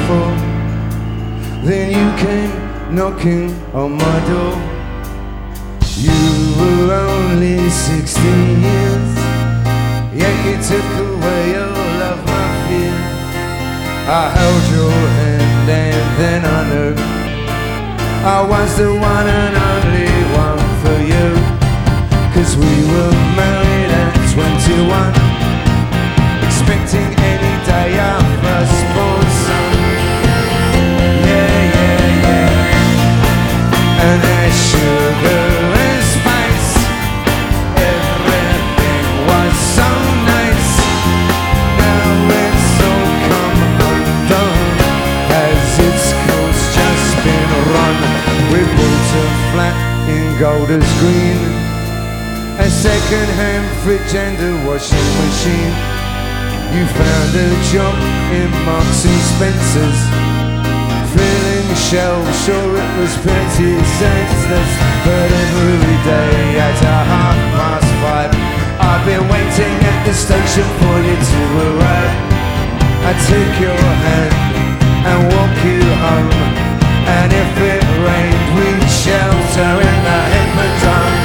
before. Then you came knocking on my door. You were only 16 years, yet you took away all of my fear. I held your hand and then I knew I was the one and only one for you. 'Cause we were married at 21, expecting any day our firstborn son. Yeah, yeah, yeah. And there's sugar and spice, everything was so nice. Now it's all come undone, as its course just been run. We built a flat in Golders Green, a second-hand fridge and a washing machine. You found a job in Marks and Spencer's, filling shelves, sure it was pretty senseless. But every day at 5:30, I've been waiting at the station for you to arrive. I'd take your hand and walk you home, and if it rained we'd shelter in the Hippodrome.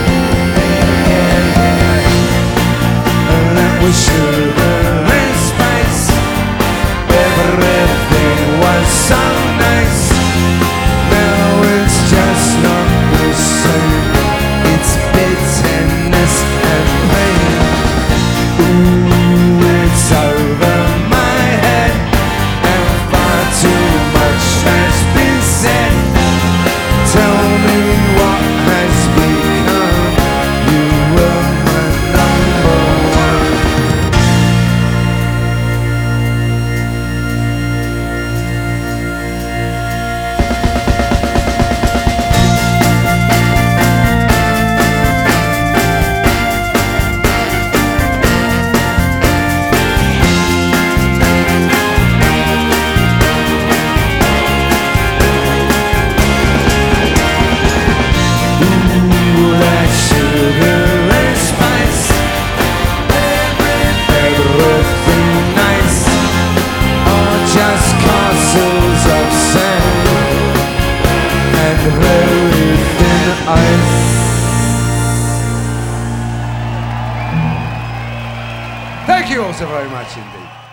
And that was sugar and spice, everything was so nice. Now it's just not the same, it's bitterness and pain. Ooh, it's over my head, and far too much has been said. Tell me what has become, you were my number one. Thank you all so very much indeed.